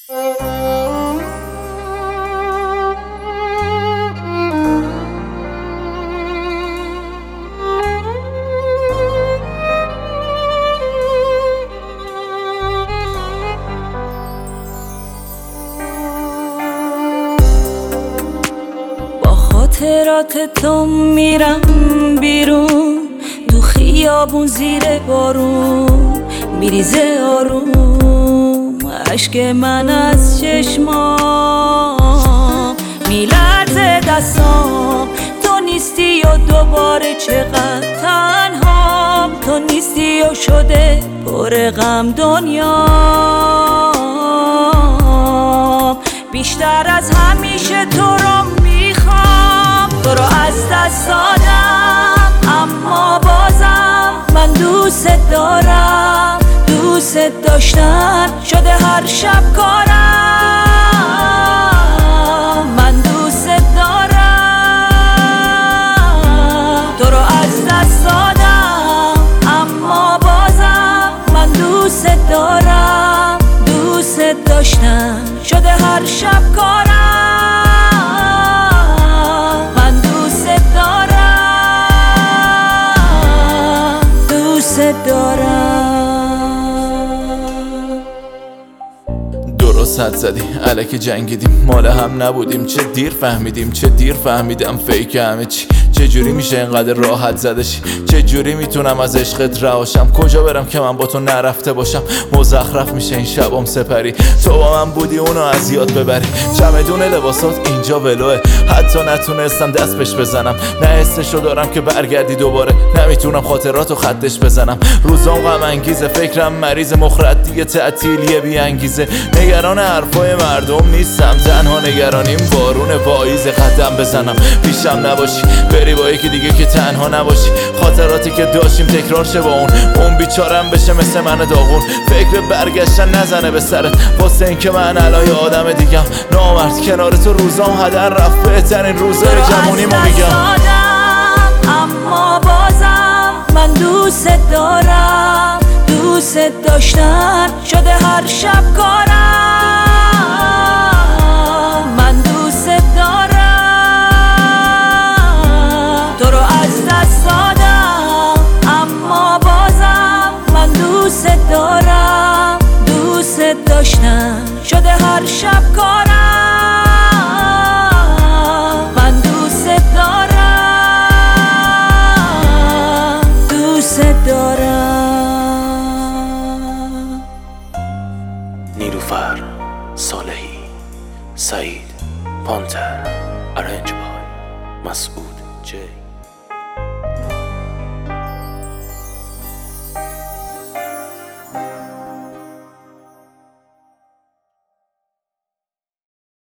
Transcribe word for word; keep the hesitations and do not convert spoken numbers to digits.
خاطرات تو میرم بیرون، تو خیابون زیر بارون میریزه آروم اشک من از چشمام، میلرزه دستام. تو نیستی و دوباره چقدر تنهام، تو نیستی و شده پر غم دنیام. بیشتر از همیشه تو رو میخوام، تو رو از دست دادم اما بازم من دوست دارم. دوست داشتن شده هر شب کارم، من دوست دارم. تو رو از دست دادم اما بازم من دوست دارم. دوست داشتن شده هر شب کارم، من دوست دارم. دوست دارم. درست حد زدی الکی جنگیدیم، مال هم نبودیم. چه دیر فهمیدیم، چه دیر فهمیدم فیک همه چی. چه جوری میشه اینقدر راحت زدشی؟ چه جوری میتونم از عشقت رهاشم؟ کجا برم که من با تو نرفته باشم؟ مزخرف میشه این شبام سپری، تو با من بودی اونو از یاد ببری. چمدون لباسات اینجا ولوه، حتی نتونستم دست بهش بزنم. نه حسشو دارم که برگردی دوباره، نمیتونم خاطراتو خطش بزنم. روزام غم انگیزه، فکرم مریض، مخرد دیگه تعطیلیه بی انگیزه. نگران حرفای مردم نیستم، تنها نگرانیم بارون پاییز. قدم بزنم پیشم نباشی، بری با یکی دیگه که تنها نباشی. خاطراتی که داشتیم تکرار شه با اون، اون بیچارم بشه مثل من داغون. فکر برگشتن نزنه به سرت، واسه این که من الان آدم دیگم. نامرد کنار تو روزام هدر رفت، بهترین روزای جوونیمو میگم. اما بازم من دوست دارم. دوست داشتن شده هر شب کارم، من دوست دارم. تو رو از دست دادم اما بازم من دوست دارم. دوست داشتن شده هر شب کارم، من دوست دارم. دوست دارم. نیلوفر صالحی، سعید پانتر، ارنج بای مسعود جی.